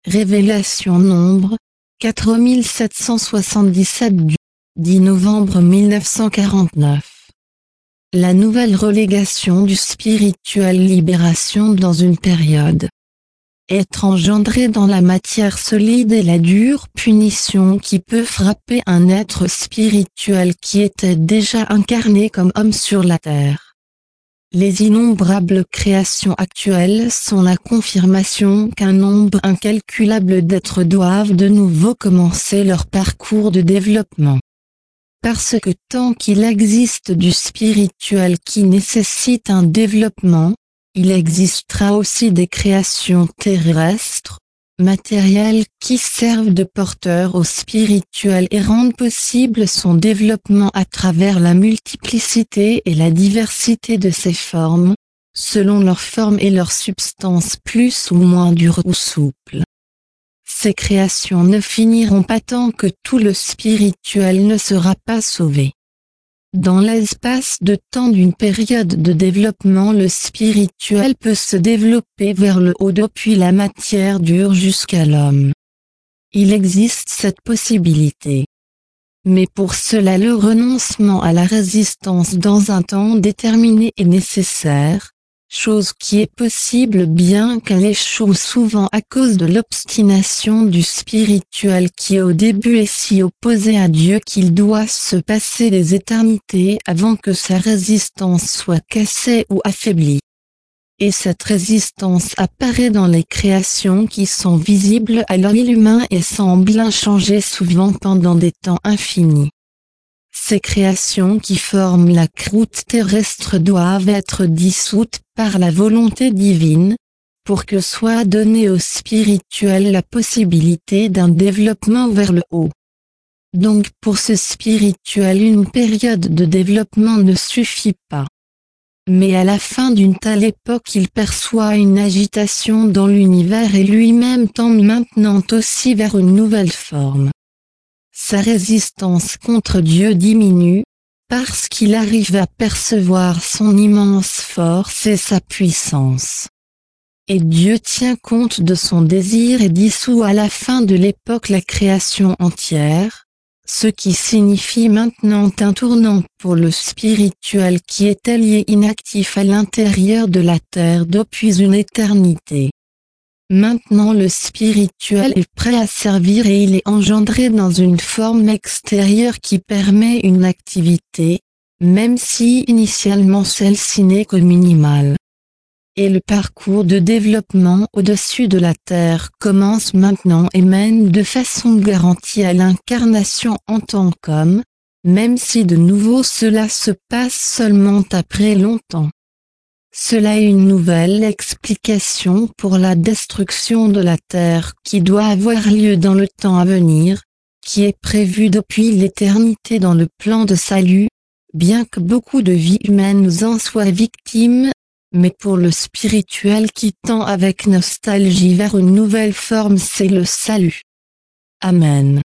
Révélation nombre 4777 du 10 novembre 1949. La nouvelle relégation du spirituel libération dans une période est engendrée dans la matière solide et la dure punition qui peut frapper un être spirituel qui était déjà incarné comme homme sur la terre. Les innombrables créations actuelles sont la confirmation qu'un nombre incalculable d'êtres doivent de nouveau commencer leur parcours de développement. Parce que tant qu'il existe du spirituel qui nécessite un développement, il existera aussi des créations terrestres, matérielles qui servent de porteurs au spirituel et rendent possible son développement à travers la multiplicité et la diversité de ses formes, selon leur forme et leur substance plus ou moins dure ou souple. Ces créations ne finiront pas tant que tout le spirituel ne sera pas sauvé. Dans l'espace de temps d'une période de développement, le spirituel peut se développer vers le haut depuis la matière dure jusqu'à l'homme. Il existe cette possibilité. Mais pour cela le renoncement à la résistance dans un temps déterminé est nécessaire, chose qui est possible bien qu'elle échoue souvent à cause de l'obstination du spirituel qui au début est si opposé à Dieu qu'il doit se passer des éternités avant que sa résistance soit cassée ou affaiblie. Et cette résistance apparaît dans les créations qui sont visibles à l'œil humain et semblent inchangées souvent pendant des temps infinis. Ces créations qui forment la croûte terrestre doivent être dissoutes par la volonté divine, pour que soit donnée au spirituel la possibilité d'un développement vers le haut. Donc pour ce spirituel une période de développement ne suffit pas. Mais à la fin d'une telle époque il perçoit une agitation dans l'univers et lui-même tend maintenant aussi vers une nouvelle forme. Sa résistance contre Dieu diminue, parce qu'il arrive à percevoir son immense force et sa puissance. Et Dieu tient compte de son désir et dissout à la fin de l'époque la création entière, ce qui signifie maintenant un tournant pour le spirituel qui est allié inactif à l'intérieur de la terre depuis une éternité. Maintenant le spirituel est prêt à servir et il est engendré dans une forme extérieure qui permet une activité, même si initialement celle-ci n'est que minimale. Et le parcours de développement au-dessus de la terre commence maintenant et mène de façon garantie à l'incarnation en tant qu'homme, même si de nouveau cela se passe seulement après longtemps. Cela est une nouvelle explication pour la destruction de la terre qui doit avoir lieu dans le temps à venir, qui est prévue depuis l'éternité dans le plan de salut, bien que beaucoup de vies humaines en soient victimes, mais pour le spirituel qui tend avec nostalgie vers une nouvelle forme c'est le salut. Amen.